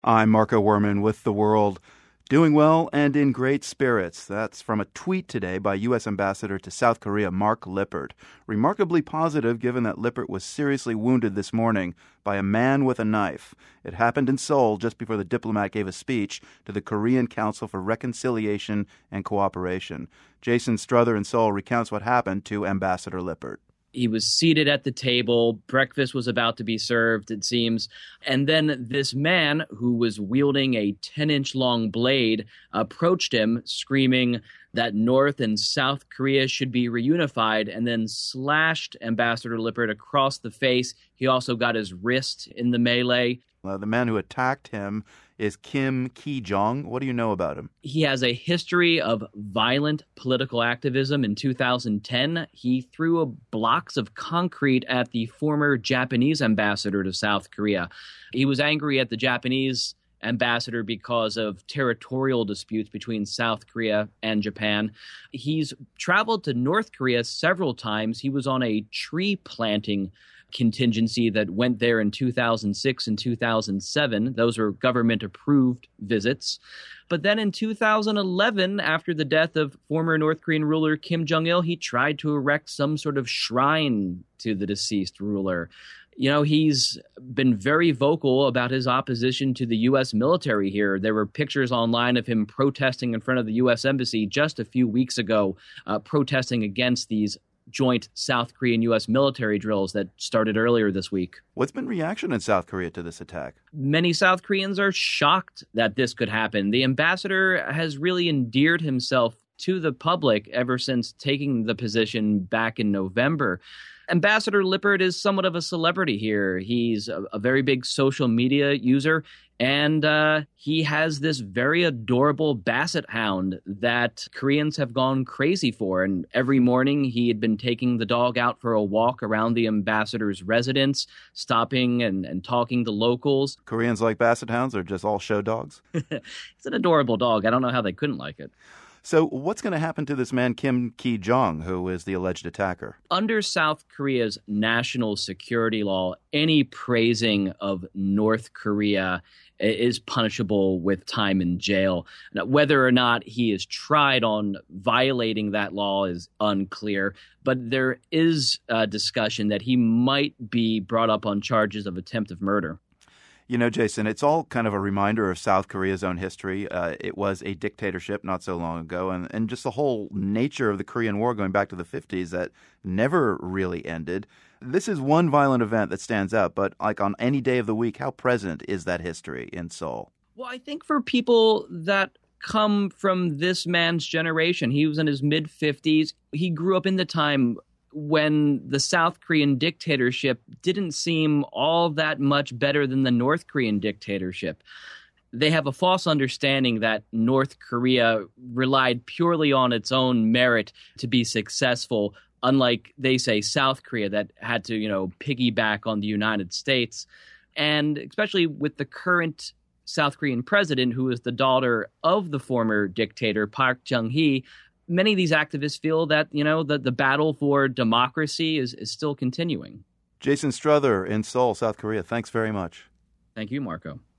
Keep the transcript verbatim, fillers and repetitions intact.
I'm Marco Werman with The World. Doing well and in great spirits. That's from a tweet today by U S Ambassador to South Korea, Mark Lippert. Remarkably positive given that Lippert was seriously wounded this morning by a man with a knife. It happened in Seoul just before the diplomat gave a speech to the Korean Council for Reconciliation and Cooperation. Jason Struther in Seoul recounts what happened to Ambassador Lippert. He was seated at the table. Breakfast was about to be served, it seems. And then this man, who was wielding a ten-inch long blade, approached him, screaming that North and South Korea should be reunified, and then slashed Ambassador Lippert across the face. He also got his wrist in the melee. Uh, the man who attacked him is Kim Ki-jong. What do you know about him? He has a history of violent political activism. In two thousand ten, he threw blocks of concrete at the former Japanese ambassador to South Korea. He was angry at the Japanese ambassador because of territorial disputes between South Korea and Japan. He's traveled to North Korea several times. He was on a tree planting contingency that went there in two thousand six and two thousand seven. Those were government-approved visits. But then in two thousand eleven, after the death of former North Korean ruler Kim Jong-il, he tried to erect some sort of shrine to the deceased ruler. You know, he's been very vocal about his opposition to the U S military here. There were pictures online of him protesting in front of the U S embassy just a few weeks ago, uh, protesting against these joint South Korean U S military drills that started earlier this week. What's been reaction in South Korea to this attack? Many South Koreans are shocked that this could happen. The ambassador has really endeared himself to the public ever since taking the position back in November. Ambassador Lippert is somewhat of a celebrity here. He's a, a very big social media user, and uh, he has this very adorable basset hound that Koreans have gone crazy for. And every morning he had been taking the dog out for a walk around the ambassador's residence, stopping and, and talking to locals. Koreans like basset hounds or just all show dogs? It's an adorable dog. I don't know how they couldn't like it. So what's going to happen to this man, Kim Ki-jong, who is the alleged attacker? Under South Korea's national security law, any praising of North Korea is punishable with time in jail. Now, whether or not he is tried on violating that law is unclear, but there is a discussion that he might be brought up on charges of attempted murder. You know, Jason, it's all kind of a reminder of South Korea's own history. Uh, it was a dictatorship not so long ago, and, and just the whole nature of the Korean War going back to the fifties that never really ended. This is one violent event that stands out, but like on any day of the week, how present is that history in Seoul? Well, I think for people that come from this man's generation, he was in his mid-fifties. He grew up in the time when the South Korean dictatorship didn't seem all that much better than the North Korean dictatorship. They have a false understanding that North Korea relied purely on its own merit to be successful, unlike, they say, South Korea that had to, you know, piggyback on the United States. And especially with the current South Korean president, who is the daughter of the former dictator, Park Chung-hee, many of these activists feel that, you know, the, the battle for democracy is, is still continuing. Jason Struther in Seoul, South Korea. Thanks very much. Thank you, Marco.